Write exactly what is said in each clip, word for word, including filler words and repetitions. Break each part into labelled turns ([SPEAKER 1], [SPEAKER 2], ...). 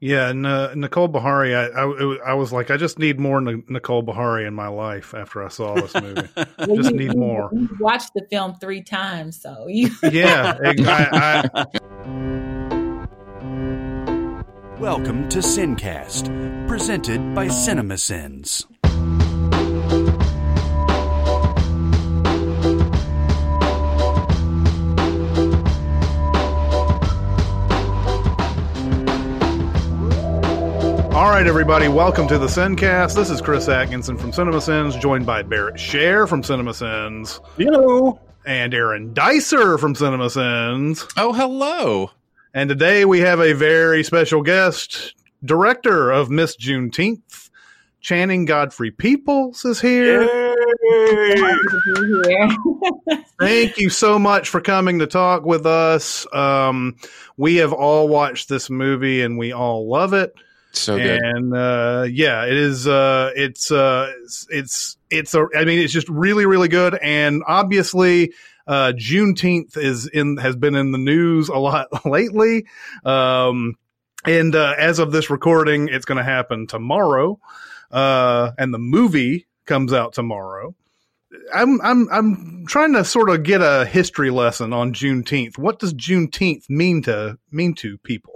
[SPEAKER 1] Yeah, and uh, Nicole Beharie, I, I I was like, I just need more N- Nicole Beharie in my life after I saw this movie.
[SPEAKER 2] Well,
[SPEAKER 1] just
[SPEAKER 2] you,
[SPEAKER 1] need
[SPEAKER 2] you,
[SPEAKER 1] more.
[SPEAKER 2] you watched the film three times, so you.
[SPEAKER 1] Yeah, I, I,
[SPEAKER 3] Welcome to Sincast, presented by CinemaSins.
[SPEAKER 1] All right, everybody, welcome to the Sincast. This is Chris Atkinson from CinemaSins, joined by Barrett Scher from CinemaSins.
[SPEAKER 4] Hello.
[SPEAKER 1] And Aaron Dicer from CinemaSins.
[SPEAKER 5] Oh, hello.
[SPEAKER 1] And today we have a very special guest, director of Miss Juneteenth, Channing Godfrey Peoples is here. Thank you so much for coming to talk with us. Um, we have all watched this movie and we all love it.
[SPEAKER 5] So good.
[SPEAKER 1] And uh, yeah, it is. Uh, it's uh, it's it's it's a. I mean, it's just really, really good. And obviously, uh, Juneteenth is in has been in the news a lot lately. Um, and uh, as of this recording, it's going to happen tomorrow. Uh, and the movie comes out tomorrow. I'm I'm I'm trying to sort of get a history lesson on Juneteenth. What does Juneteenth mean to mean to people?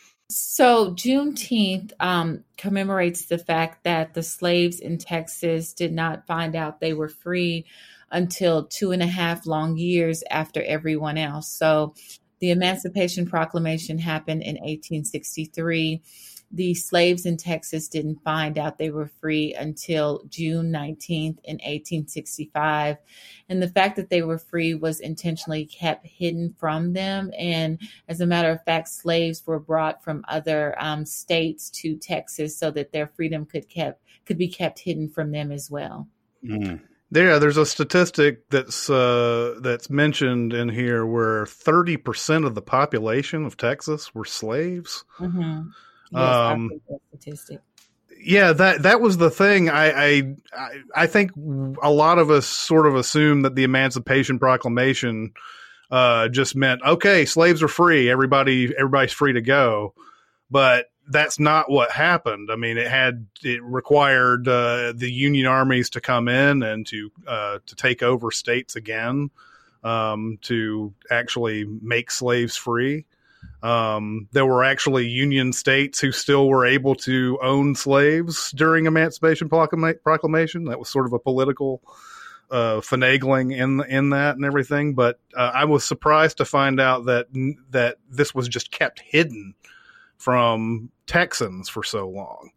[SPEAKER 2] So Juneteenth um, commemorates the fact that the slaves in Texas did not find out they were free until two and a half long years after everyone else. So the Emancipation Proclamation happened in eighteen sixty-three. The slaves in Texas didn't find out they were free until June nineteenth in eighteen sixty-five. And the fact that they were free was intentionally kept hidden from them. And as a matter of fact, slaves were brought from other um, states to Texas so that their freedom could kept could be kept hidden from them as well.
[SPEAKER 1] Mm. Yeah, there's a statistic that's uh, that's mentioned in here where thirty percent of the population of Texas were slaves.
[SPEAKER 2] Mm-hmm. Yes,
[SPEAKER 1] Um,
[SPEAKER 2] I think that statistic.
[SPEAKER 1] Yeah, that that was the thing. I, I I think a lot of us sort of assume that the Emancipation Proclamation uh, just meant, okay, slaves are free, everybody everybody's free to go, but that's not what happened. I mean, it had it required uh, the Union armies to come in and to uh, to take over states again, um, to actually make slaves free. Um, there were actually Union states who still were able to own slaves during Emancipation Proclama- Proclamation. That was sort of a political uh, finagling in in that and everything. But uh, I was surprised to find out that that this was just kept hidden from Texans for so long.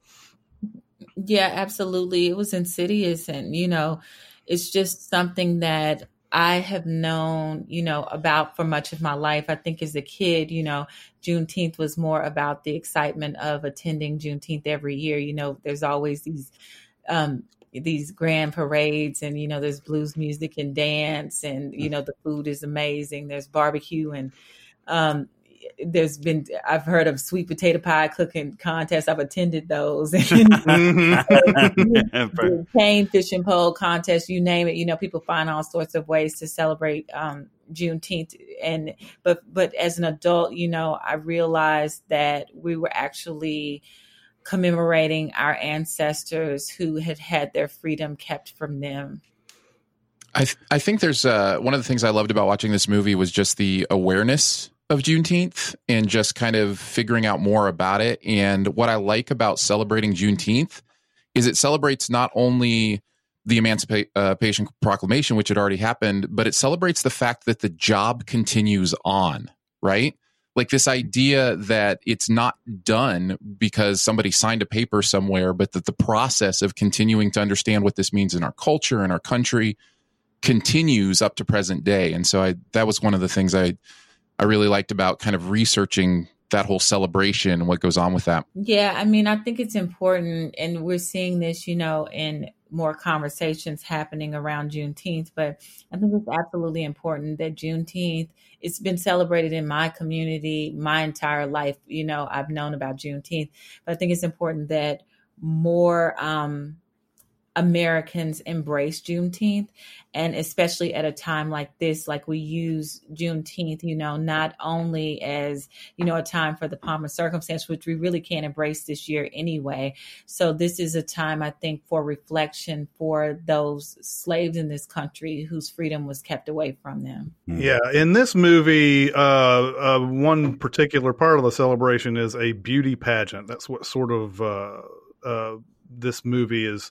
[SPEAKER 2] Yeah, absolutely. It was insidious. And, you know, it's just something that I have known, you know, about for much of my life. I think as a kid, you know, Juneteenth was more about the excitement of attending Juneteenth every year. You know, there's always these um, these grand parades and, you know, there's blues music and dance and, you know, the food is amazing. There's barbecue and um, there's been, I've heard of sweet potato pie cooking contests. I've attended those. And, the cane fishing pole contest, you name it. You know, people find all sorts of ways to celebrate um, Juneteenth. And but but as an adult, you know, I realized that we were actually commemorating our ancestors who had had their freedom kept from them.
[SPEAKER 5] I th- I think there's uh, one of the things I loved about watching this movie was just the awareness of Juneteenth and just kind of figuring out more about it. And what I like about celebrating Juneteenth is it celebrates not only the Emancipation Proclamation, which had already happened, but it celebrates the fact that the job continues on, right? Like this idea that it's not done because somebody signed a paper somewhere, but that the process of continuing to understand what this means in our culture and our country continues up to present day. And so I, that was one of the things I, I really liked about kind of researching that whole celebration and what goes on with that.
[SPEAKER 2] Yeah, I mean, I think it's important, and we're seeing this, you know, in more conversations happening around Juneteenth, but I think it's absolutely important that Juneteenth, it's been celebrated in my community my entire life. You know, I've known about Juneteenth, but I think it's important that more um, Americans embrace Juneteenth, and especially at a time like this, like we use Juneteenth, you know, not only as, you know, a time for the pomp and circumstance, which we really can't embrace this year anyway. So this is a time, I think, for reflection for those slaves in this country whose freedom was kept away from them.
[SPEAKER 1] Yeah, in this movie, uh, uh, one particular part of the celebration is a beauty pageant. That's what sort of uh, uh, this movie is.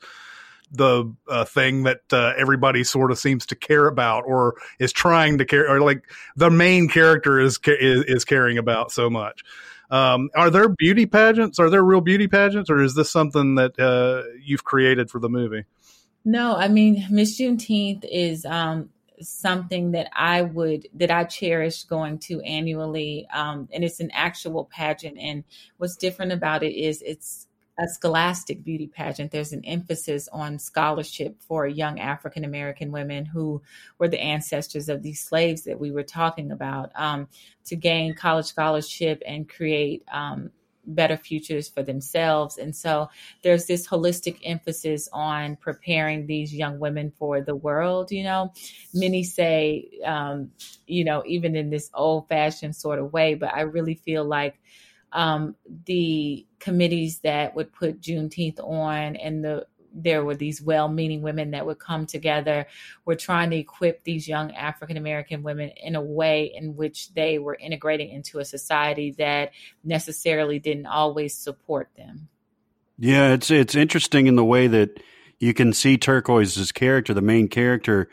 [SPEAKER 1] The uh, thing that uh, everybody sort of seems to care about, or is trying to care, or like the main character is is, is caring about so much. Um, are there beauty pageants? Are there real beauty pageants, or is this something that uh, you've created for the movie?
[SPEAKER 2] No, I mean, Miss Juneteenth is um, something that I would that I cherish going to annually, um, and it's an actual pageant. And what's different about it is it's a scholastic beauty pageant. There's an emphasis on scholarship for young African American women who were the ancestors of these slaves that we were talking about, um, to gain college scholarship and create um, better futures for themselves. And so there's this holistic emphasis on preparing these young women for the world. You know, many say, um, you know, even in this old fashioned sort of way, but I really feel like Um, the committees that would put Juneteenth on, and the there were these well-meaning women that would come together, were trying to equip these young African American women in a way in which they were integrating into a society that necessarily didn't always support them.
[SPEAKER 4] Yeah, it's it's interesting in the way that you can see Turquoise's character, the main character,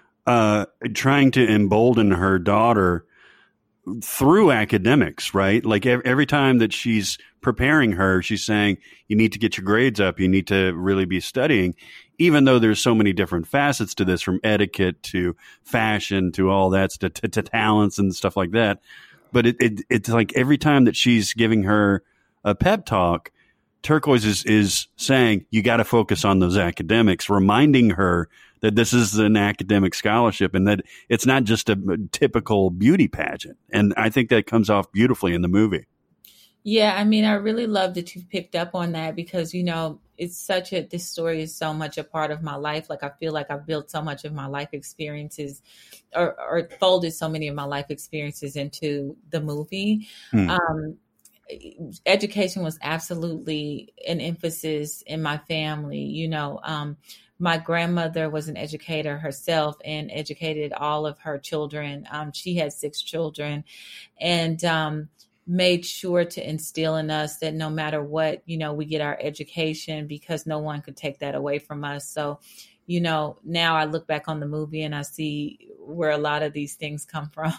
[SPEAKER 4] uh, trying to embolden her daughter through academics, right? Like every time that she's preparing her, she's saying, you need to get your grades up. You need to really be studying, even though there's so many different facets to this, from etiquette to fashion to all that, to, to, to talents and stuff like that. But it, it it's like every time that she's giving her a pep talk, Turquoise is, is saying, you got to focus on those academics, reminding her that this is an academic scholarship and that it's not just a typical beauty pageant. And I think that comes off beautifully in the movie.
[SPEAKER 2] Yeah, I mean, I really love that you've picked up on that, because, you know, it's such a, this story is so much a part of my life. Like, I feel like I've built so much of my life experiences, or, or folded so many of my life experiences into the movie. Hmm. Um, education was absolutely an emphasis in my family. You know, um, my grandmother was an educator herself and educated all of her children. Um, she had six children, and um, made sure to instill in us that no matter what, you know, we get our education, because no one could take that away from us. So, you know, now I look back on the movie and I see where a lot of these things come from.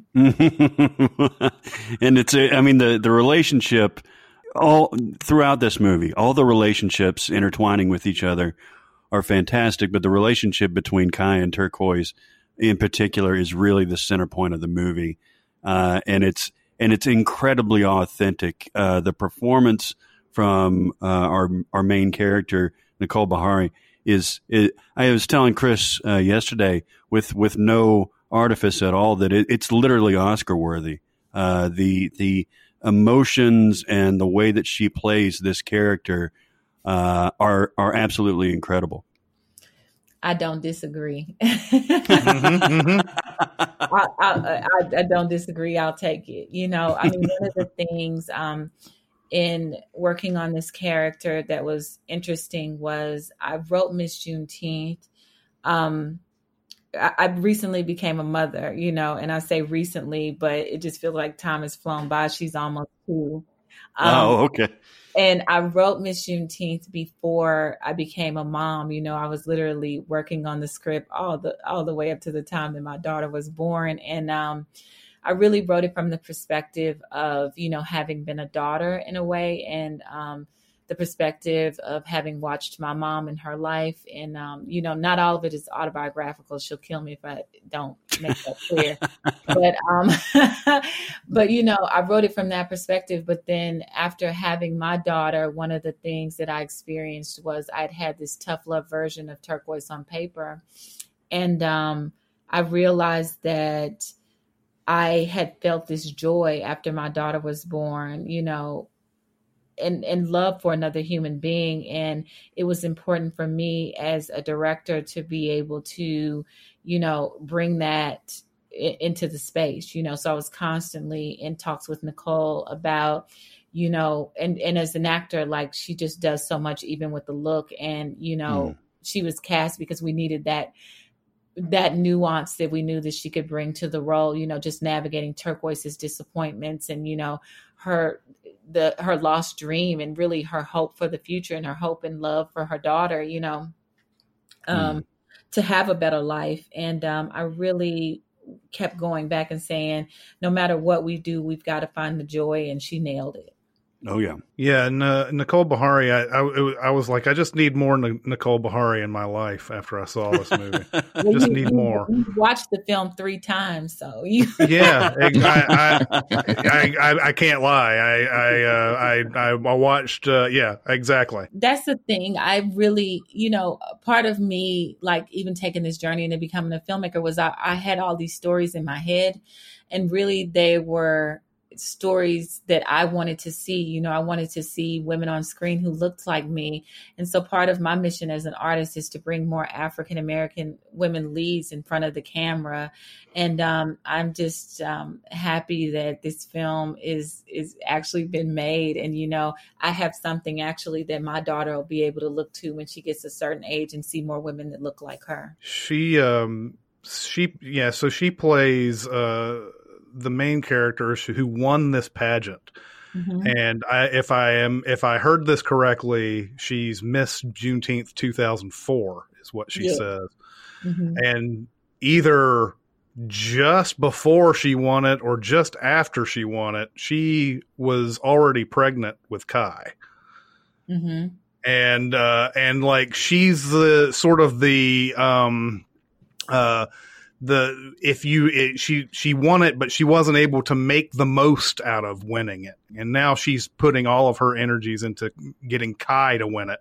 [SPEAKER 4] And it's, a, I mean, the, the relationship all throughout this movie, all the relationships intertwining with each other are fantastic. But the relationship between Kai and Turquoise in particular is really the center point of the movie. Uh, and it's, and it's incredibly authentic. Uh, the performance from uh, our, our main character, Nicole Beharie, is, it, I was telling Chris uh, yesterday, with with no artifice at all, that it, it's literally Oscar worthy. Uh, the the emotions and the way that she plays this character uh, are are absolutely incredible.
[SPEAKER 2] I don't disagree. mm-hmm, mm-hmm. I, I, I, I don't disagree. I'll take it. You know, I mean, one of the things um, in working on this character that was interesting was I wrote Miss Juneteenth. Um, I, I recently became a mother, you know, and I say recently, but it just feels like time has flown by. She's almost two. Um,
[SPEAKER 4] oh, okay.
[SPEAKER 2] And I wrote Miss Juneteenth before I became a mom. You know, I was literally working on the script all the all the way up to the time that my daughter was born. And um, I really wrote it from the perspective of, you know, having been a daughter in a way, and um, the perspective of having watched my mom in her life. And, um, you know, not all of it is autobiographical. She'll kill me if I don't make that clear. but, um, but, you know, I wrote it from that perspective. But then after having my daughter, one of the things that I experienced was I'd had this tough love version of Turquoise on paper. And um, I realized that I had felt this joy after my daughter was born, you know, and, and love for another human being. And it was important for me as a director to be able to, you know, bring that i- into the space, you know, so I was constantly in talks with Nicole about, you know, and, and as an actor, like she just does so much, even with the look. And, you know,
[SPEAKER 4] Mm.
[SPEAKER 2] she was cast because we needed that that nuance that we knew that she could bring to the role, you know, just navigating Turquoise's disappointments and, you know, her, the, her lost dream and really her hope for the future and her hope and love for her daughter, you know, um,
[SPEAKER 4] Mm.
[SPEAKER 2] to have a better life. And, um, I really kept going back and saying, no matter what we do, we've got to find the joy. And she nailed it.
[SPEAKER 4] Oh yeah.
[SPEAKER 1] Yeah, and uh, Nicole Beharie, I, I I was like, I just need more N- Nicole Beharie in my life after I saw this movie.
[SPEAKER 2] Well,
[SPEAKER 1] Just
[SPEAKER 2] you-
[SPEAKER 1] need
[SPEAKER 2] you-
[SPEAKER 1] more.
[SPEAKER 2] You watched the film three times, so you.
[SPEAKER 1] Yeah, I I, I, I, I can't lie. I I uh, I, I I watched. Uh, yeah, exactly.
[SPEAKER 2] That's the thing. I really, you know, part of me, like even taking this journey into becoming a filmmaker was I, I had all these stories in my head, and really they were stories that I wanted to see. You know, I wanted to see women on screen who looked like me. And so part of my mission as an artist is to bring more African American women leads in front of the camera. And um, I'm just um, happy that this film is is actually been made. And, you know, I have something actually that my daughter will be able to look to when she gets a certain age and see more women that look like her.
[SPEAKER 1] She um she yeah. So she plays uh the main character who won this pageant.
[SPEAKER 2] Mm-hmm.
[SPEAKER 1] And I, if I am, if I heard this correctly, she's Miss Juneteenth two thousand four is what she
[SPEAKER 2] Yeah.
[SPEAKER 1] says.
[SPEAKER 2] Mm-hmm.
[SPEAKER 1] And either just before she won it or just after she won it, she was already pregnant with Kai.
[SPEAKER 2] Mm-hmm.
[SPEAKER 1] And, uh, and like, she's the sort of the, um, uh, the if you it, she she won it, but she wasn't able to make the most out of winning it, and now she's putting all of her energies into getting Kai to win it.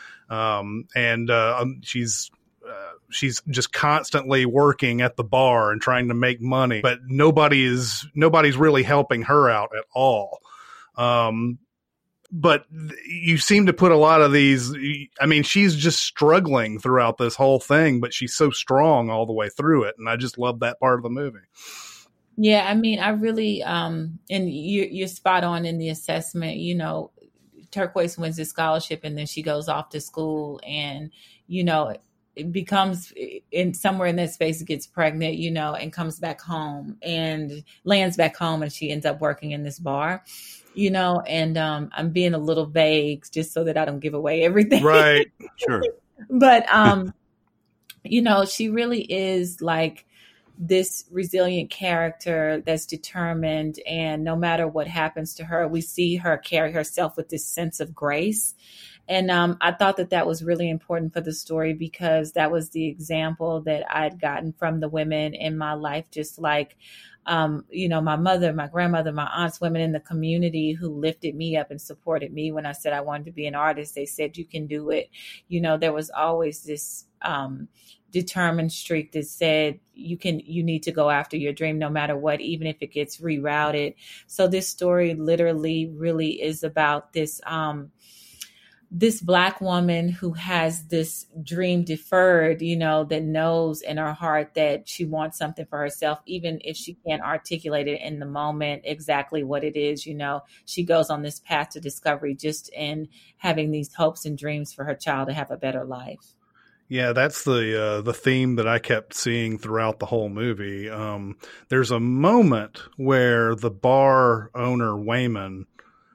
[SPEAKER 1] Um, and uh, um, she's uh, she's just constantly working at the bar and trying to make money, but nobody is nobody's really helping her out at all. Um, but you seem to put a lot of these, I mean, she's just struggling throughout this whole thing, but she's so strong all the way through it. And I just love that part of the movie.
[SPEAKER 2] Yeah, I mean, I really, um, and you, you're spot on in the assessment. You know, Turquoise wins the scholarship and then she goes off to school and, you know, it becomes in somewhere in that space, gets pregnant, you know, and comes back home and lands back home and she ends up working in this bar. You know, and um, I'm being a little vague just so that I don't give away everything.
[SPEAKER 1] Right.
[SPEAKER 4] Sure.
[SPEAKER 2] But, um, you know, she really is like this resilient character that's determined. And no matter what happens to her, we see her carry herself with this sense of grace. And um, I thought that that was really important for the story because that was the example that I'd gotten from the women in my life, just like, um, you know, my mother, my grandmother, my aunts, women in the community who lifted me up and supported me when I said I wanted to be an artist. They said, you can do it. You know, there was always this um, determined streak that said you can, you need to go after your dream no matter what, even if it gets rerouted. So this story literally really is about this, um, this Black woman who has this dream deferred, you know, that knows in her heart that she wants something for herself, even if she can't articulate it in the moment exactly what it is. You know, she goes on this path to discovery just in having these hopes and dreams for her child to have a better life.
[SPEAKER 1] Yeah, that's the uh, the theme that I kept seeing throughout the whole movie. Um, there's a moment where the bar owner, Wayman,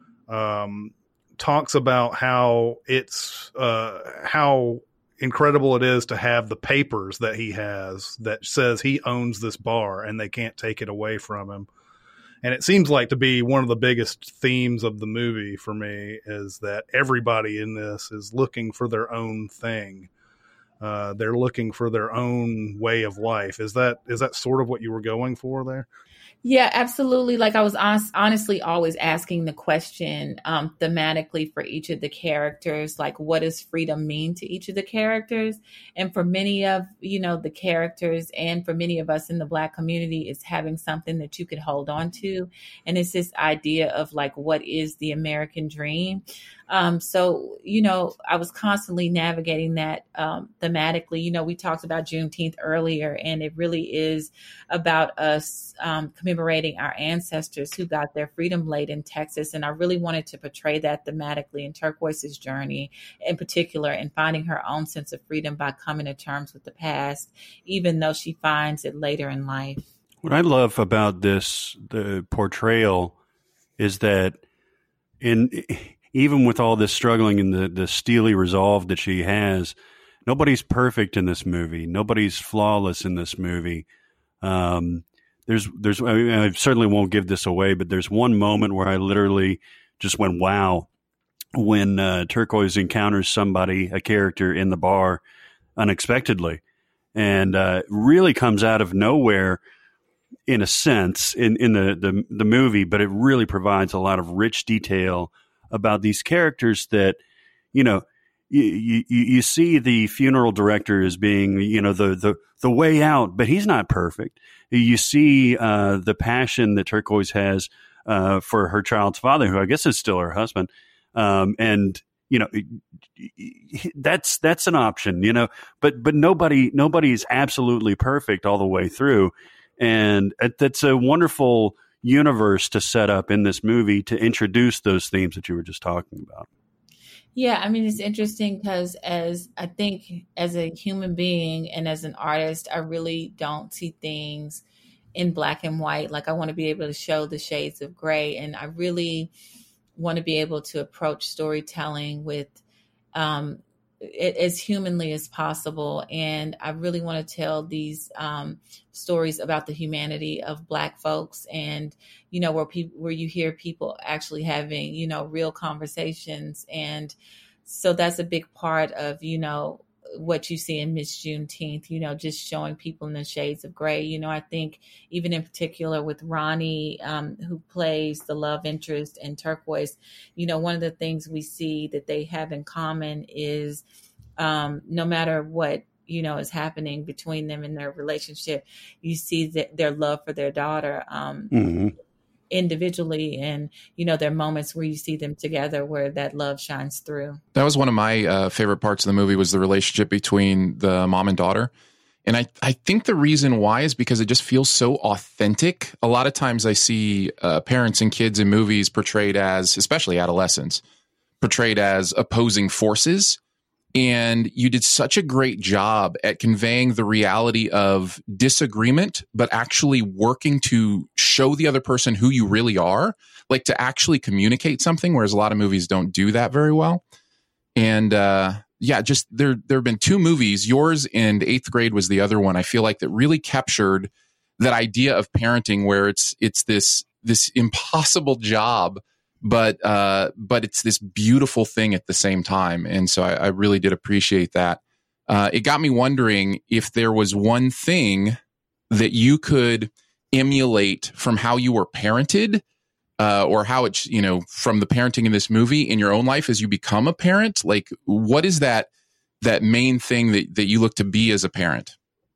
[SPEAKER 1] um, talks about how it's uh, how incredible it is to have the papers that he has that says he owns this bar and they can't take it away from him. And it seems like to be one of the biggest themes of the movie for me is that everybody in this is looking for their own thing. uh, they're looking for their own way of life. Is that is that sort of what you were going for there?
[SPEAKER 2] Yeah, absolutely. Like I was honest, honestly always asking the question um, thematically for each of the characters, like what does freedom mean to each of the characters? And for many of, you know, the characters and for many of us in the Black community, it's having something that you could hold on to. And it's this idea of like, what is the American dream? Um, so, you know, I was constantly navigating that um, thematically. You know, we talked about Juneteenth earlier, and it really is about us um, commemorating our ancestors who got their freedom late in Texas. And I really wanted to portray that thematically in Turquoise's journey, in particular, in finding her own sense of freedom by coming to terms with the past, even though she finds it later in life.
[SPEAKER 4] What I love about this, the portrayal, is that in even with all this struggling and the, the steely resolve that she has, nobody's perfect in this movie. Nobody's flawless in this movie. Um, there's, there's, I, mean, I certainly won't give this away, but there's one moment where I literally just went, wow, when uh, Turquoise encounters somebody, a character in the bar unexpectedly, and uh, really comes out of nowhere in a sense in, in the, the, the movie, but it really provides a lot of rich detail about these characters that, you know, you, you, you see the funeral director as being, you know, the, the, the way out, but he's not perfect. You see uh, the passion that Turquoise has uh, for her child's father, who I guess is still her husband. Um, and, you know, that's, that's an option, you know, but, but nobody, nobody is absolutely perfect all the way through. And that's a wonderful universe to set up in this movie to introduce those themes that you were just talking about.
[SPEAKER 2] Yeah, I mean, it's interesting because as I think as a human being and as an artist, I really don't see things in black and white. Like I want to be able to show the shades of gray, and I really want to be able to approach storytelling with um, it, as humanly as possible. And I really want to tell these um, stories about the humanity of Black folks, and, you know, where people, where you hear people actually having, you know, real conversations. And so that's a big part of, you know, what you see in Miss Juneteenth, you know, just showing people in the shades of gray. You know, I think even in particular with Ronnie, um, who plays the love interest in Turquoise, you know, one of the things we see that they have in common is um, no matter what, you know, is happening between them in their relationship, you see that their love for their daughter um, mm-hmm. individually, and, you know, there are moments where you see them together where that love shines through.
[SPEAKER 5] That was one of my uh, favorite parts of the movie, was the relationship between the mom and daughter. And I, I think the reason why is because it just feels so authentic. A lot of times I see uh, parents and kids in movies portrayed as, especially adolescents, portrayed as opposing forces. And you did such a great job at conveying the reality of disagreement, but actually working to show the other person who you really are, like to actually communicate something, whereas a lot of movies don't do that very well. And uh, yeah, just there, there have been two movies, yours and Eighth Grade was the other one, I feel like, that really captured that idea of parenting, where it's it's this this impossible job, but uh, but it's this beautiful thing at the same time. And so I, I really did appreciate that. Uh, it got me wondering if there was one thing that you could emulate from how you were parented, uh, or how it's, you know, from the parenting in this movie in your own life as you become a parent. Like, what is that that main thing that, that you look to be as a parent?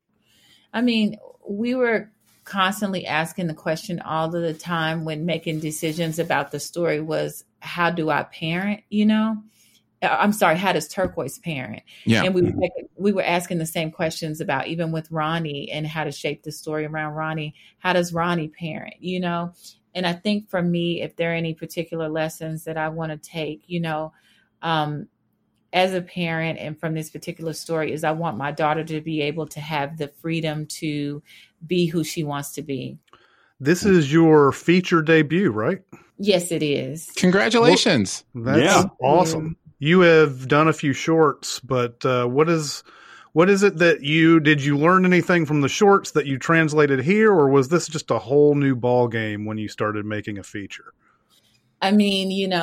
[SPEAKER 2] I mean, we were constantly asking the question all of the time when making decisions about the story was, how do I parent, you know? I'm sorry, how does Turquoise parent?
[SPEAKER 5] Yeah.
[SPEAKER 2] And we were, we were asking the same questions about, even with Ronnie and how to shape the story around Ronnie. How does Ronnie parent, you know? And I think for me, if there are any particular lessons that I want to take, you know, um, as a parent and from this particular story, is I want my daughter to be able to have the freedom to be who she wants to be.
[SPEAKER 1] This is your feature debut, right?
[SPEAKER 2] Yes, it is.
[SPEAKER 5] Congratulations.
[SPEAKER 1] Well, that's yeah. awesome. You have done a few shorts, but uh, what is what is it that you did you learn anything from the shorts that you translated here, or was this just a whole new ball game when you started making a feature?
[SPEAKER 2] I mean, you know,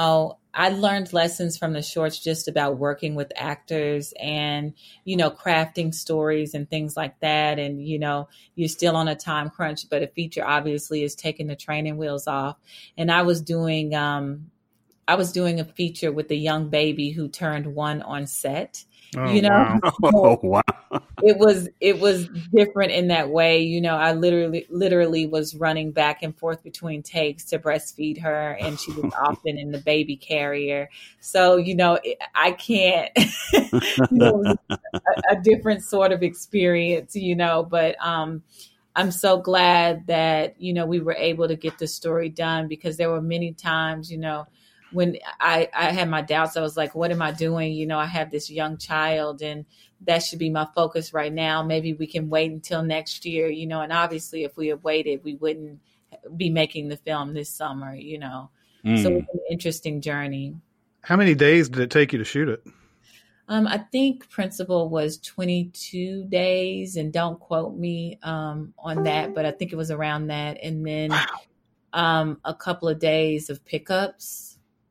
[SPEAKER 2] I learned lessons from the shorts just about working with actors and, you know, crafting stories and things like that. And, you know, you're still on a time crunch, but a feature obviously is taking the training wheels off. And I was doing, um, I was doing a feature with a young baby who turned one on set.
[SPEAKER 1] Oh,
[SPEAKER 2] you know,
[SPEAKER 1] wow.
[SPEAKER 4] Oh, wow.
[SPEAKER 2] it was it was different in that way. You know, I literally literally was running back and forth between takes to breastfeed her, and she was often in the baby carrier. So, you know, I can't. you know, it was a, a different sort of experience, you know. But um, I'm so glad that you know we were able to get the story done, because there were many times, you know, when I, I had my doubts. I was like, what am I doing? You know, I have this young child, and that should be my focus right now. Maybe we can wait until next year, you know, and obviously if we had waited, we wouldn't be making the film this summer, you know. Mm. So it was an interesting journey.
[SPEAKER 1] How many days did it take you to shoot it?
[SPEAKER 2] Um, I think principal was twenty-two days, and don't quote me um, on that, but I think it was around that. And then wow. um, a couple of days of pickups.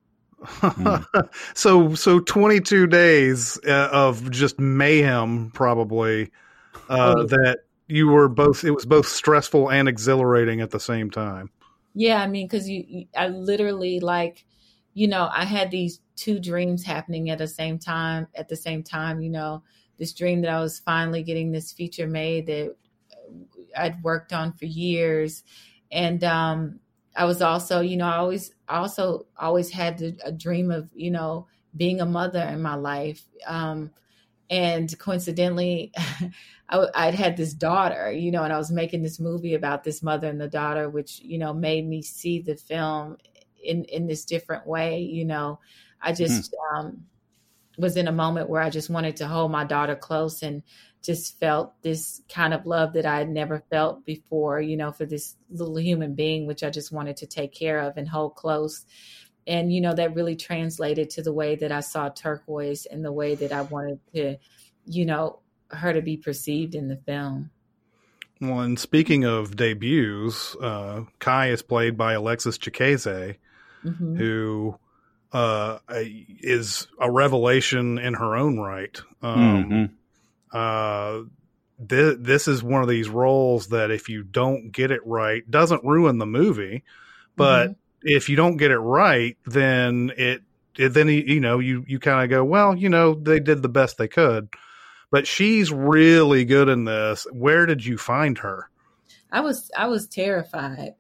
[SPEAKER 1] so so twenty-two days uh, of just mayhem, probably, uh, oh. that you were both, it was both stressful and exhilarating at the same time.
[SPEAKER 2] Yeah, I mean, because you, you, I literally, like, you know, I had these two dreams happening at the same time, at the same time, you know, this dream that I was finally getting this feature made that I'd worked on for years. And, um, I was also, you know, I always, I also always had a dream of, you know, being a mother in my life. Um, and coincidentally, I, I'd had this daughter, you know, and I was making this movie about this mother and the daughter, which, you know, made me see the film in, in this different way. You know, I just mm-hmm. um, was in a moment where I just wanted to hold my daughter close, and just felt this kind of love that I had never felt before, you know, for this little human being, which I just wanted to take care of and hold close. And, you know, that really translated to the way that I saw Turquoise and the way that I wanted to, you know, her to be perceived in the film.
[SPEAKER 1] Well, and speaking of debuts, uh, Kai is played by Alexis Chikeze, mm-hmm. who uh, is a revelation in her own right. Um, mm-hmm. Uh, th- this is one of these roles that if you don't get it right, doesn't ruin the movie, but mm-hmm. if you don't get it right, then it, it then, you know, you, you kind of go, well, you know, they did the best they could, but she's really good in this. Where did you find her?
[SPEAKER 2] I was, I was terrified.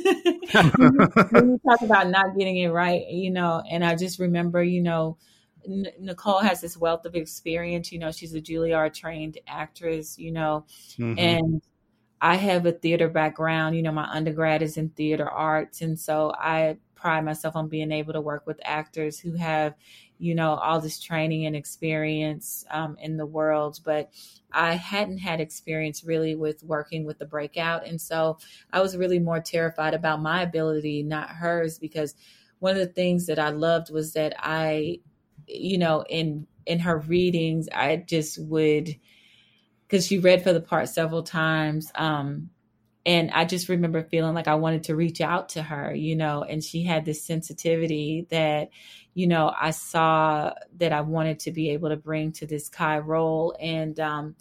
[SPEAKER 2] When you talk about not getting it right, you know, and I just remember, you know, Nicole has this wealth of experience. You know, she's a Juilliard trained actress, you know, mm-hmm. and I have a theater background. You know, my undergrad is in theater arts. And so I pride myself on being able to work with actors who have, you know, all this training and experience um, in the world. But I hadn't had experience really with working with the breakout. And so I was really more terrified about my ability, not hers, because one of the things that I loved was that I, you know, in, in her readings, I just would, because she read for the part several times. Um, and I just remember feeling like I wanted to reach out to her, you know, and she had this sensitivity that, you know, I saw that I wanted to be able to bring to this Kai role. And um,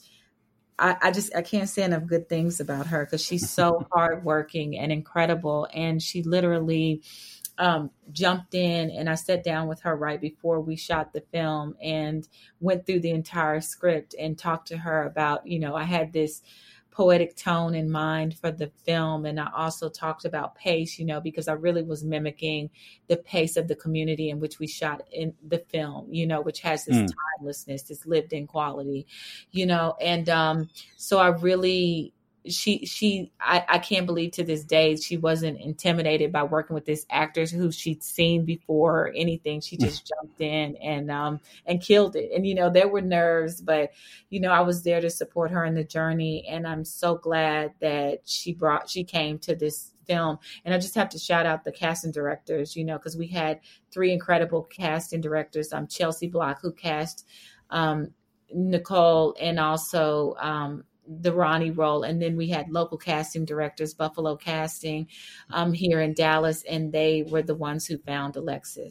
[SPEAKER 2] I, I just, I can't say enough good things about her, because she's so hardworking and incredible. And she literally Um, jumped in, and I sat down with her right before we shot the film and went through the entire script and talked to her about, you know, I had this poetic tone in mind for the film. And I also talked about pace, you know, because I really was mimicking the pace of the community in which we shot in the film, you know, which has this mm. timelessness, this lived in quality, you know, and um, so I really She, she, I, I can't believe to this day she wasn't intimidated by working with this actress who she'd seen before or anything. She just jumped in and, um, and killed it. And, you know, there were nerves, but, you know, I was there to support her in the journey. And I'm so glad that she brought, she came to this film. And I just have to shout out the casting directors, you know, because we had three incredible casting directors. Um, Chelsea Block, who cast um, Nicole, and also um, the Ronnie role. And then we had local casting directors, Buffalo Casting, um, here in Dallas, and they were the ones who found Alexis.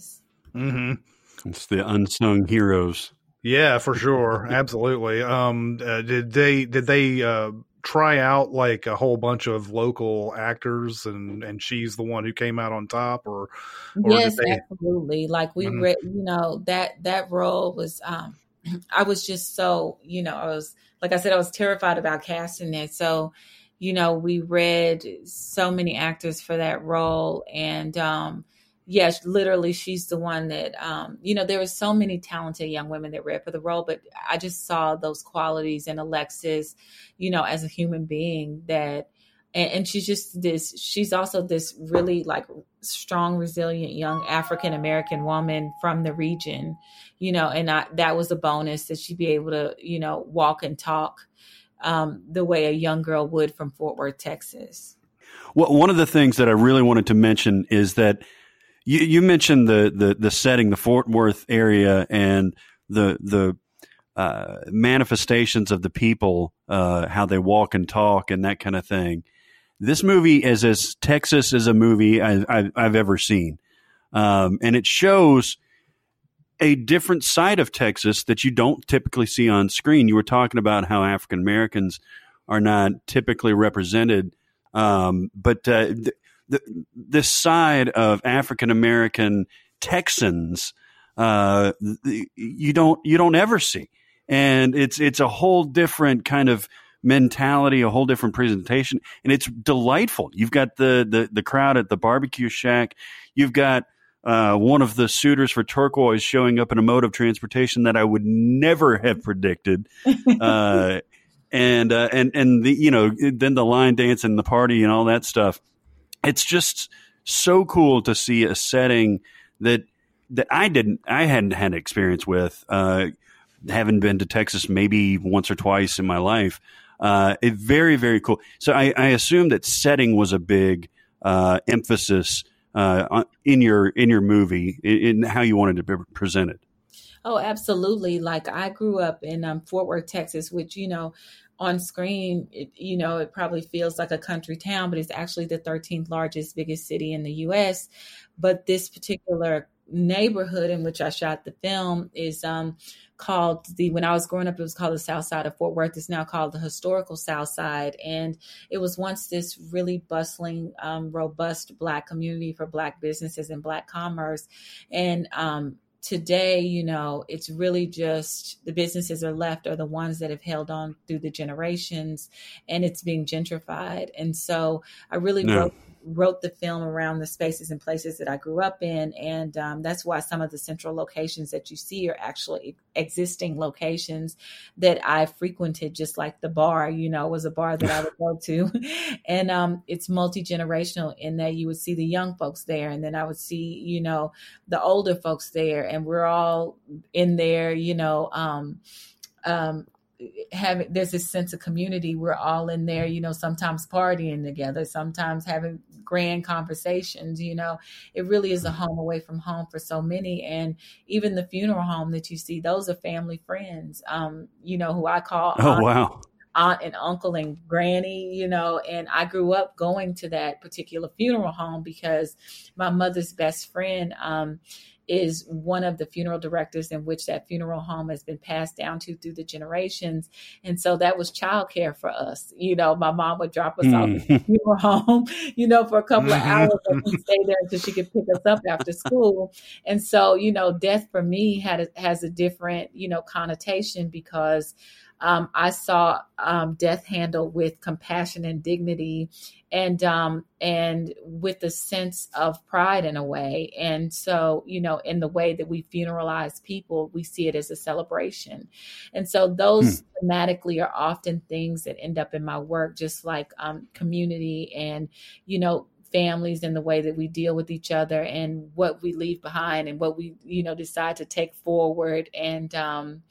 [SPEAKER 1] Mm-hmm.
[SPEAKER 4] It's the unsung heroes.
[SPEAKER 1] Yeah, for sure. Absolutely. Um, uh, did they, did they, uh, try out like a whole bunch of local actors and, and she's the one who came out on top, or, or
[SPEAKER 2] Yes,
[SPEAKER 1] did they?
[SPEAKER 2] absolutely. Like we
[SPEAKER 1] Mhm.
[SPEAKER 2] read, you know, that that role was um I was just so, you know, I was like I said, I was terrified about casting it. So, you know, we read so many actors for that role. And um yes, literally she's the one that um, you know, there were so many talented young women that read for the role, but I just saw those qualities in Alexis, you know, as a human being that and, and she's just this she's also this really like strong, resilient young African American woman from the region, you know, and I, that was a bonus that she'd be able to, you know, walk and talk um, the way a young girl would from Fort Worth, Texas.
[SPEAKER 4] Well, one of the things that I really wanted to mention is that you, you mentioned the, the the setting, the Fort Worth area, and the the uh, manifestations of the people, uh, how they walk and talk, and that kind of thing. This movie is as Texas as a movie I, I, I've ever seen. Um, and it shows a different side of Texas that you don't typically see on screen. You were talking about how African Americans are not typically represented. Um, but uh, th- th- this side of African American Texans, uh, th- you don't you don't ever see. And it's it's a whole different kind of mentality, a whole different presentation, and it's delightful. You've got the the, the crowd at the barbecue shack. You've got uh, one of the suitors for turquoise showing up in a mode of transportation that I would never have predicted. uh, and uh, and and the you know then the line dance and the party and all that stuff. It's just so cool to see a setting that that I didn't I hadn't had experience with. Uh, having been to Texas maybe once or twice in my life. Uh, it very, very cool. So I, I assume that setting was a big uh, emphasis uh, in your in your movie, in, in how you wanted to be presented.
[SPEAKER 2] Oh, absolutely. Like I grew up in um, Fort Worth, Texas, which, you know, on screen, it, you know, it probably feels like a country town, but it's actually the thirteenth largest, biggest city in the U S. But this particular neighborhood in which I shot the film is um, called the, when I was growing up, it was called the South Side of Fort Worth. It's now called the Historical South Side. And it was once this really bustling, um, robust Black community for Black businesses and Black commerce. And um, today, you know, it's really just the businesses are left are the ones that have held on through the generations, and it's being gentrified. And so I really
[SPEAKER 4] No.
[SPEAKER 2] wrote wrote the film around the spaces and places that I grew up in. And um, that's why some of the central locations that you see are actually existing locations that I frequented, just like the bar, you know, was a bar that I would go to. And um, it's multi-generational in that you would see the young folks there, and then I would see, you know, the older folks there, and we're all in there, you know, um, um, having, there's this sense of community. We're all in there, you know, sometimes partying together, sometimes having grand conversations, you know. It really is a home away from home for so many. And even the funeral home that you see, those are family friends, um, you know, who I call
[SPEAKER 4] Oh,
[SPEAKER 2] aunt,
[SPEAKER 4] wow.
[SPEAKER 2] aunt and uncle and granny, you know. And I grew up going to that particular funeral home because my mother's best friend, um, is one of the funeral directors in which that funeral home has been passed down to through the generations. And so that was childcare for us. You know, my mom would drop us
[SPEAKER 4] Mm.
[SPEAKER 2] off at the funeral home, you know, for a couple of
[SPEAKER 1] Mhm.
[SPEAKER 2] hours, and we'd stay there until she could pick us up after school. And so, you know, death for me had a, has a different, you know, connotation because um, I saw um, death handled with compassion and dignity, and um, and with a sense of pride in a way. And so, you know, in the way that we funeralize people, we see it as a celebration. And so those hmm. thematically are often things that end up in my work, just like um, community and, you know, families and the way that we deal with each other and what we leave behind and what we, you know, decide to take forward. And, um,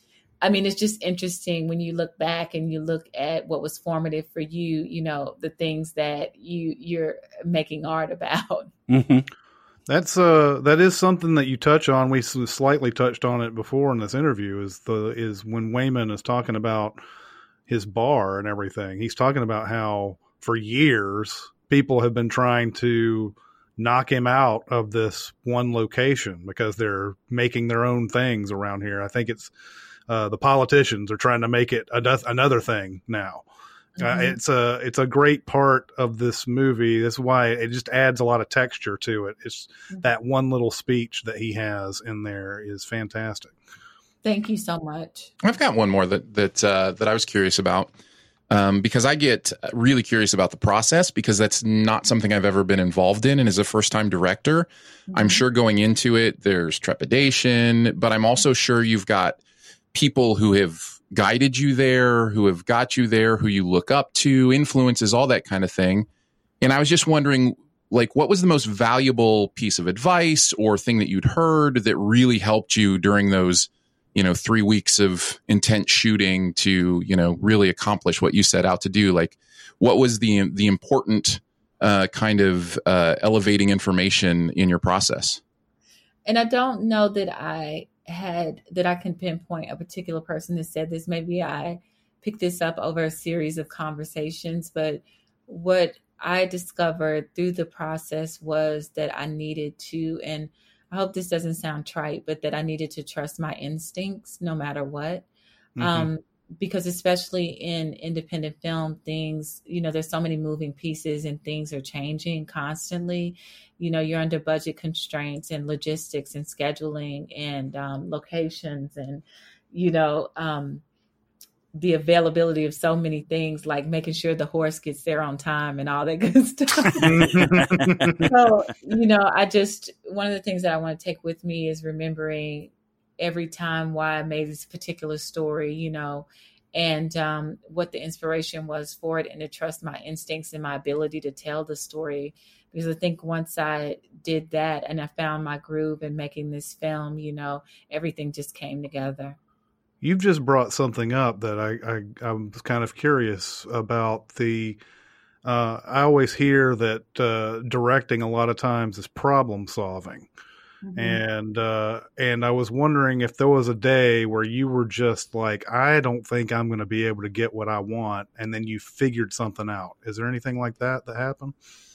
[SPEAKER 2] I mean, it's just interesting when you look back and you look at what was formative for you, you know, the things that you, you're making art about.
[SPEAKER 4] Mm-hmm.
[SPEAKER 1] That's uh that is something that you touch on. We slightly touched on it before in this interview. Is the is when Waymond is talking about his bar and everything. He's talking about how for years people have been trying to knock him out of this one location because they're making their own things around here. I think it's uh, the politicians are trying to make it a, another thing now. Mm-hmm. Uh, it's a it's a great part of this movie. That's why it just adds a lot of texture to it. It's mm-hmm. that one little speech that he has in there is fantastic.
[SPEAKER 2] Thank you so much.
[SPEAKER 5] I've got one more that that uh, that I was curious about um, because I get really curious about the process because that's not something I've ever been involved in, and as a first time director, mm-hmm. I'm sure going into it there's trepidation, but I'm also sure you've got people who have guided you there, who have got you there, who you look up to, influences, all that kind of thing. And I was just wondering, like, what was the most valuable piece of advice or thing that you'd heard that really helped you during those, you know, three weeks of intense shooting to, you know, really accomplish what you set out to do? Like, what was the the important uh, kind of uh, elevating information in your process?
[SPEAKER 2] And I don't know that I had that I can pinpoint a particular person that said this. Maybe I picked this up over a series of conversations, but what I discovered through the process was that I needed to, and I hope this doesn't sound trite, but that I needed to trust my instincts no matter what. Mm-hmm. Um, because especially in independent film, things, you know, there's so many moving pieces and things are changing constantly. You know, you're under budget constraints and logistics and scheduling and um, locations and, you know, um, the availability of so many things, like making sure the horse gets there on time and all that good stuff. So, you know, I just, one of the things that I want to take with me is remembering every time why I made this particular story, you know, and um, what the inspiration was for it, and to trust my instincts and my ability to tell the story. Because I think once I did that and I found my groove in making this film, you know, everything just came together.
[SPEAKER 1] You've just brought something up that I, I, I was kind of curious about. The uh, I always hear that uh, directing a lot of times is problem solving. Mm-hmm. And uh, and I was wondering if there was a day where you were just like, I don't think I'm going to be able to get what I want, and then you figured something out. Is there anything like that that happened?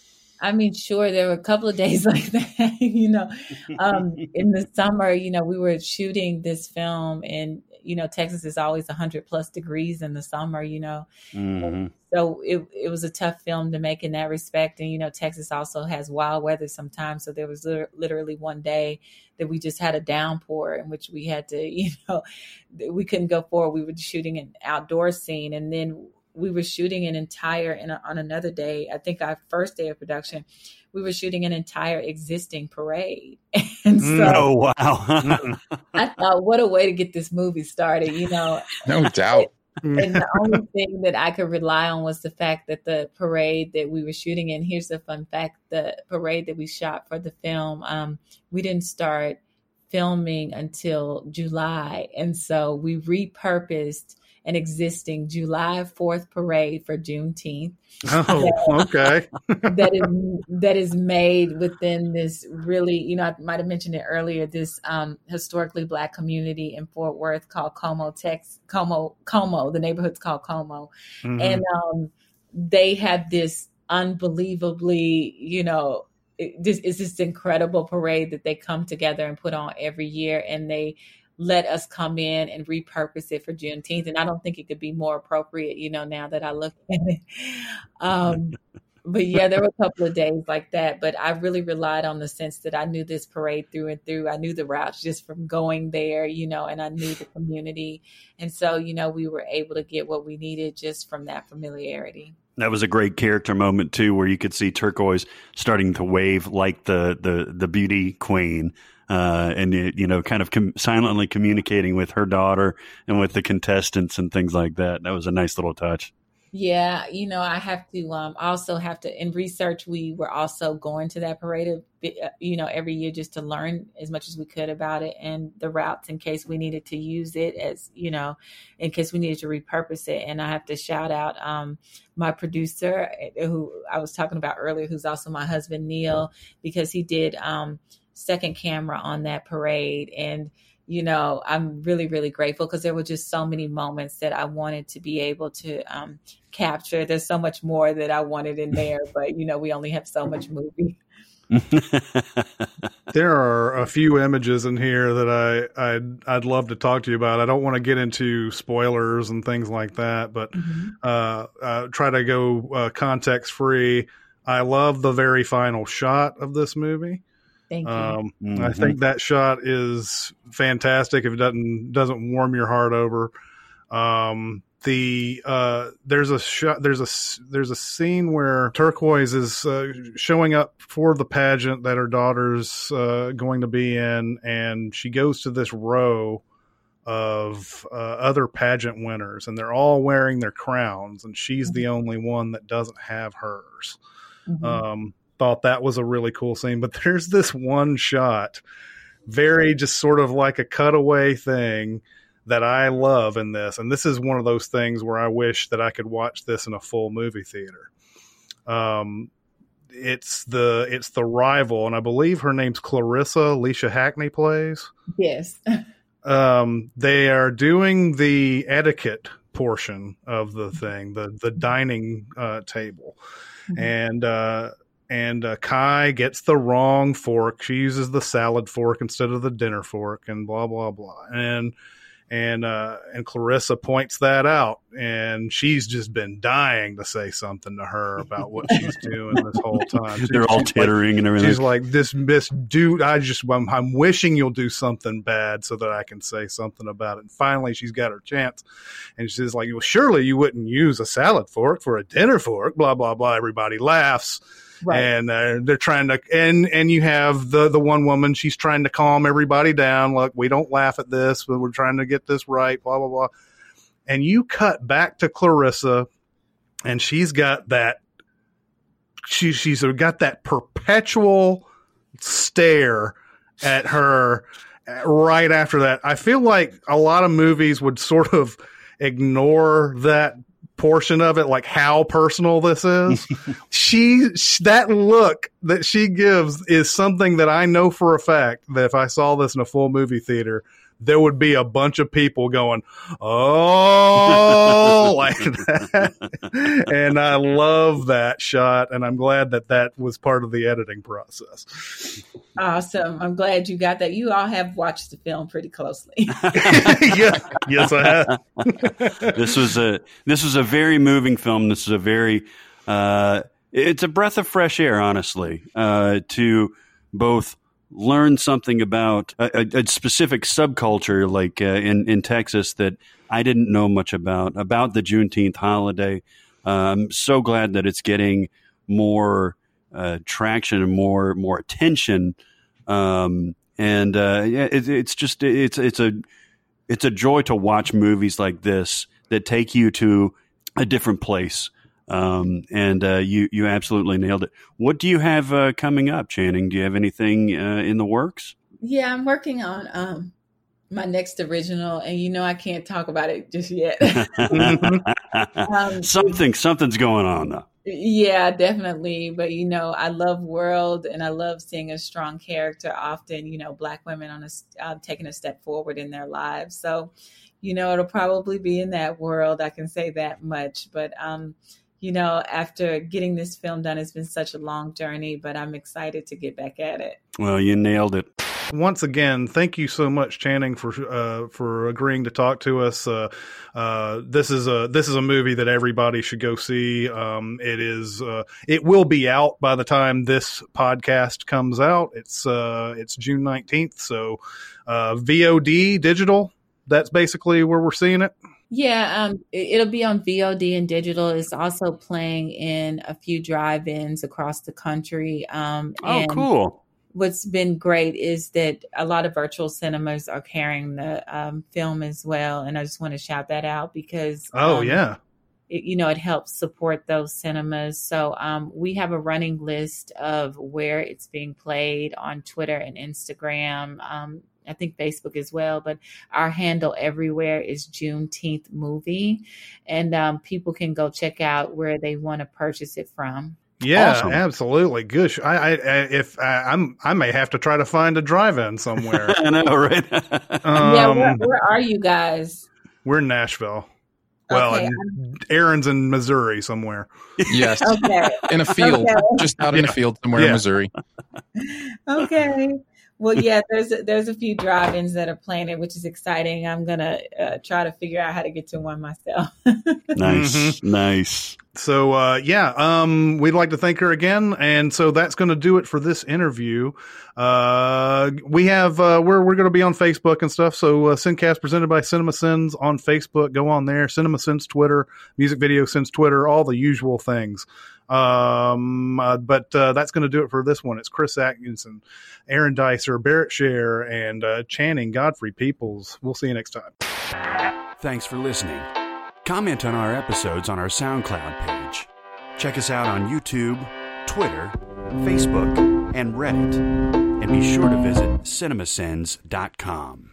[SPEAKER 2] I mean, sure, there were a couple of days like that. You know, um, in the summer, you know, we were shooting this film, and you know, Texas is always one hundred plus degrees in the summer. You know, mm-hmm. So it it was a tough film to make in that respect. And you know, Texas also has wild weather sometimes. So there was literally one day that we just had a downpour in which we had to, you know, we couldn't go forward. We were shooting an outdoor scene, and then we were shooting an entire, in a, on another day, I think our first day of production, we were shooting an entire existing parade. And so
[SPEAKER 4] oh, wow.
[SPEAKER 2] I thought, what a way to get this movie started, you know.
[SPEAKER 5] No doubt.
[SPEAKER 2] And the only thing that I could rely on was the fact that the parade that we were shooting in, here's the fun fact, the parade that we shot for the film, um, we didn't start filming until July. And so we repurposed an existing July fourth parade for Juneteenth.
[SPEAKER 1] Oh, okay.
[SPEAKER 2] that is that is made within this really, you know, I might have mentioned it earlier, this um, historically Black community in Fort Worth called Como, Tex, Como, Como. The neighborhood's called Como, mm-hmm. and um, they have this unbelievably, you know, it, this is this incredible parade that they come together and put on every year, and they let us come in and repurpose it for Juneteenth. And I don't think it could be more appropriate, you know, now that I look at it. Um, but yeah, there were a couple of days like that, but I really relied on the sense that I knew this parade through and through. I knew the routes just from going there, you know, and I knew the community. And so, you know, we were able to get what we needed just from that familiarity.
[SPEAKER 4] That was a great character moment too, where you could see Turquoise starting to wave like the, the, the beauty queen. Uh, and, you know, kind of com- silently communicating with her daughter and with the contestants and things like that. That was a nice little touch.
[SPEAKER 2] Yeah. You know, I have to um, also have to, in research, we were also going to that parade, you know, every year just to learn as much as we could about it and the routes in case we needed to use it as, you know, in case we needed to repurpose it. And I have to shout out um, my producer, who I was talking about earlier, who's also my husband, Neil, because he did um, second camera on that parade. And, you know, I'm really, really grateful because there were just so many moments that I wanted to be able to um, capture. There's so much more that I wanted in there, but, you know, we only have so much movie.
[SPEAKER 1] There are a few images in here that I I'd, I'd love to talk to you about. I don't want to get into spoilers and things like that, but mm-hmm. uh, uh, try to go uh, context free. I love the very final shot of this movie.
[SPEAKER 2] Thank you.
[SPEAKER 1] Um,
[SPEAKER 4] mm-hmm.
[SPEAKER 1] I think that shot is fantastic. If it doesn't doesn't warm your heart over, um, the uh, there's a shot. There's a there's a scene where Turquoise is uh, showing up for the pageant that her daughter's uh, going to be in, and she goes to this row of uh, other pageant winners, and they're all wearing their crowns, and she's mm-hmm. the only one that doesn't have hers. Mm-hmm. Um, thought that was a really cool scene, but there's this one shot, very just sort of like a cutaway thing that I love in this. And this is one of those things where I wish that I could watch this in a full movie theater. Um, it's the, it's the rival, and I believe her name's Clarissa. Alicia Hackney plays.
[SPEAKER 2] Yes.
[SPEAKER 1] um, they are doing the etiquette portion of the thing, the, the dining uh, table. Mm-hmm. And, uh, And uh, Kai gets the wrong fork. She uses the salad fork instead of the dinner fork, and blah blah blah. And and uh, and Clarissa points that out, and she's just been dying to say something to her about what she's doing this whole time. She,
[SPEAKER 4] They're all tittering
[SPEAKER 1] like,
[SPEAKER 4] and everything.
[SPEAKER 1] She's like, "This this dude, I just I'm, I'm wishing you'll do something bad so that I can say something about it." And finally, she's got her chance, and she's like, "Well, surely you wouldn't use a salad fork for a dinner fork." Blah blah blah. Everybody laughs. Right. And uh, they're trying to, and and you have the the one woman. She's trying to calm everybody down. Look, we don't laugh at this, but we're trying to get this right. Blah blah blah. And you cut back to Clarissa, and she's got that. She she's got that perpetual stare at her right after that. I feel like a lot of movies would sort of ignore that portion of it, like how personal this is. she, that look that she gives is something that I know for a fact that if I saw this in a full movie theater, there would be a bunch of people going, "Oh," like that. And I love that shot, and I'm glad that that was part of the editing process.
[SPEAKER 2] Awesome. I'm glad you got that. You all have watched the film pretty closely.
[SPEAKER 1] Yeah. Yes, I have.
[SPEAKER 4] This was a this was a very moving film. This is a very uh, it's a breath of fresh air, honestly, uh, to both learn something about a, a, a specific subculture, like uh, in in Texas, that I didn't know much about about the Juneteenth holiday. Uh, I'm so glad that it's getting more uh, traction and more more attention. Um, and uh, yeah, it, it's just it's it's a it's a joy to watch movies like this that take you to a different place. Um, and uh, you you absolutely nailed it. What do you have uh, coming up, Channing? Do you have anything uh, in the works?
[SPEAKER 2] Yeah, I'm working on um, my next original, and you know I can't talk about it just yet. um,
[SPEAKER 4] Something something's going on though.
[SPEAKER 2] Yeah, definitely. But, you know, I love World, and I love seeing a strong character, often, you know, Black women on a, uh, taking a step forward in their lives. So, you know, it'll probably be in that world. I can say that much. But, um, you know, after getting this film done, it's been such a long journey, but I'm excited to get back at it.
[SPEAKER 4] Well, you nailed it.
[SPEAKER 1] Once again, thank you so much, Channing, for uh, for agreeing to talk to us. Uh, uh, this is a this is a movie that everybody should go see. Um, it is uh, it will be out by the time this podcast comes out. It's uh, it's June nineteenth, so uh, V O D digital. That's basically where we're seeing it.
[SPEAKER 2] Yeah, um, it, it'll be on V O D and digital. It's also playing in a few drive-ins across the country. Um,
[SPEAKER 4] oh,
[SPEAKER 2] and
[SPEAKER 4] cool.
[SPEAKER 2] What's been great is that a lot of virtual cinemas are carrying the um, film as well. And I just want to shout that out because,
[SPEAKER 1] oh,
[SPEAKER 2] um,
[SPEAKER 1] yeah,
[SPEAKER 2] it, you know, it helps support those cinemas. So um, we have a running list of where it's being played on Twitter and Instagram. Um, I think Facebook as well, but our handle everywhere is Juneteenth Movie. And um, people can go check out where they want to purchase it from.
[SPEAKER 1] Yeah,
[SPEAKER 4] awesome.
[SPEAKER 1] Absolutely. Gosh, I, I, if I, I'm, I may have to try to find a drive-in somewhere.
[SPEAKER 4] I know, right?
[SPEAKER 2] um, yeah, where, where are you guys?
[SPEAKER 1] We're in Nashville. Well,
[SPEAKER 2] Okay.
[SPEAKER 1] and Aaron's in Missouri somewhere.
[SPEAKER 5] Yes.
[SPEAKER 2] Okay.
[SPEAKER 5] In a field,
[SPEAKER 2] Okay.
[SPEAKER 5] just out in a field somewhere
[SPEAKER 1] Yeah.
[SPEAKER 5] in Missouri.
[SPEAKER 2] Okay. Well, yeah, there's a, there's a few drive-ins that are planned, which is exciting. I'm gonna uh, try to figure out how to get to one myself.
[SPEAKER 4] Nice, nice.
[SPEAKER 1] So, uh, yeah, um, we'd like to thank her again. And so that's going to do it for this interview. Uh, we have, uh, we're, we're going to be on Facebook and stuff. So, uh, Sincast presented by Cinema Sins on Facebook. Go on there. Cinema Sins Twitter, Music Video Sins Twitter, all the usual things. Um, uh, but, uh, that's going to do it for this one. It's Chris Atkinson, Aaron Dicer, Barrett Scher, and, uh, Channing Godfrey Peoples. We'll see you next time.
[SPEAKER 3] Thanks for listening. Comment on our episodes on our SoundCloud page. Check us out on YouTube, Twitter, Facebook, and Reddit. And be sure to visit cinema sins dot com.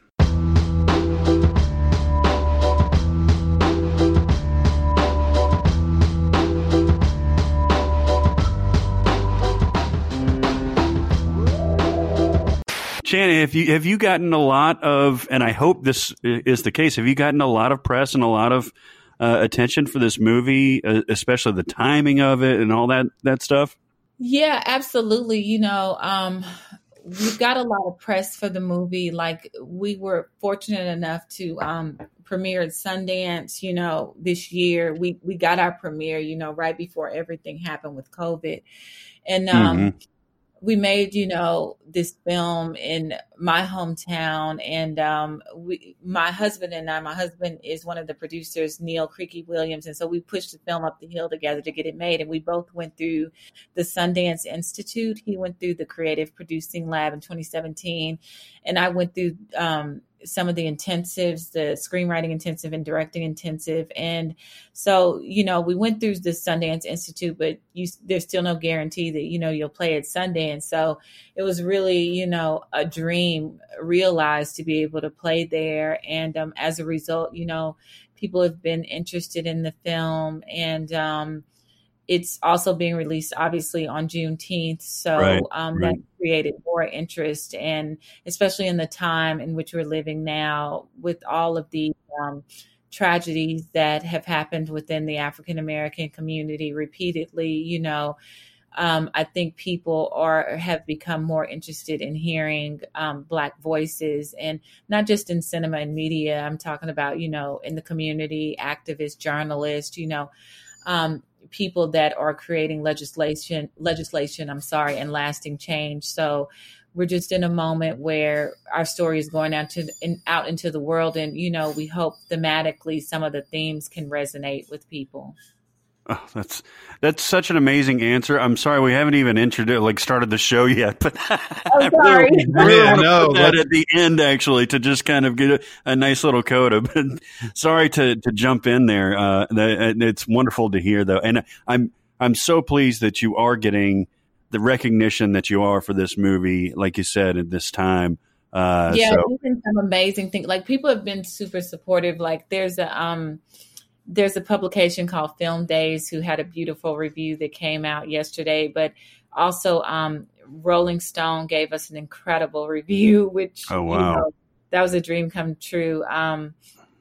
[SPEAKER 4] Channing, have you have you gotten a lot of, and I hope this is the case, have you gotten a lot of press and a lot of uh, attention for this movie, uh, especially the timing of it and all that that stuff?
[SPEAKER 2] Yeah, absolutely. You know, um, we've got a lot of press for the movie. Like, we were fortunate enough to um, premiere at Sundance, you know, this year. We we got our premiere, you know, right before everything happened with COVID. And um,
[SPEAKER 4] Mm-hmm.
[SPEAKER 2] we made, you know, this film in my hometown. And um, we, my husband and I, my husband is one of the producers, Neil Creaky Williams. And so we pushed the film up the hill together to get it made. And we both went through the Sundance Institute. He went through the Creative Producing Lab in twenty seventeen. And I went through um, some of the intensives, the screenwriting intensive and directing intensive. And so, you know, we went through the Sundance Institute, but you, there's still no guarantee that, you know, you'll play at Sundance. So it was really, you know, a dream realized to be able to play there. And um, as a result, you know, people have been interested in the film. And um, it's also being released, obviously, on Juneteenth. So
[SPEAKER 4] Right,
[SPEAKER 2] um,
[SPEAKER 4] right.
[SPEAKER 2] that created more interest, and especially in the time in which we're living now, with all of the um, tragedies that have happened within the African American community repeatedly, you know, um, I think people are have become more interested in hearing um, Black voices, and not just in cinema and media. I'm talking about, you know, in the community, activists, journalists, you know, um, people that are creating legislation, legislation, I'm sorry, and lasting change. So we're just in a moment where our story is going out to in, out into the world. And, you know, we hope thematically some of the themes can resonate with people.
[SPEAKER 4] Oh, that's that's such an amazing answer. I'm sorry we haven't even introduced, like, started the show yet, but I
[SPEAKER 2] sorry.
[SPEAKER 4] really, I really
[SPEAKER 1] Yeah,
[SPEAKER 4] want to
[SPEAKER 1] no,
[SPEAKER 4] put that
[SPEAKER 1] let's-
[SPEAKER 4] at the end, actually, to just kind of get a, a nice little coda. But sorry to to jump in there. Uh, that, it's wonderful to hear, though, and I'm I'm so pleased that you are getting the recognition that you are for this movie, like you said, at this time. Uh,
[SPEAKER 2] yeah,
[SPEAKER 4] so.
[SPEAKER 2] there's been some amazing things. Like, people have been super supportive. Like, there's a um, there's a publication called Film Days who had a beautiful review that came out yesterday. But also, um, Rolling Stone gave us an incredible review, which
[SPEAKER 4] Oh, wow.
[SPEAKER 2] you know, that was a dream come true. Um,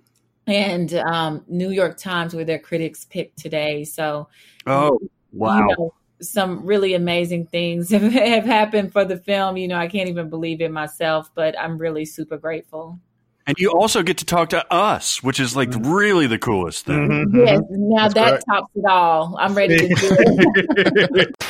[SPEAKER 2] and um, New York Times were their critics picked today. So,
[SPEAKER 4] Oh, wow.
[SPEAKER 2] you know, some really amazing things have, have happened for the film. You know, I can't even believe it myself, but I'm really super grateful.
[SPEAKER 4] And you also get to talk to us, which is like really the coolest thing.
[SPEAKER 1] Mhm.
[SPEAKER 2] Yes, now
[SPEAKER 1] That's
[SPEAKER 2] that
[SPEAKER 1] correct.
[SPEAKER 2] tops it all. I'm ready to do it.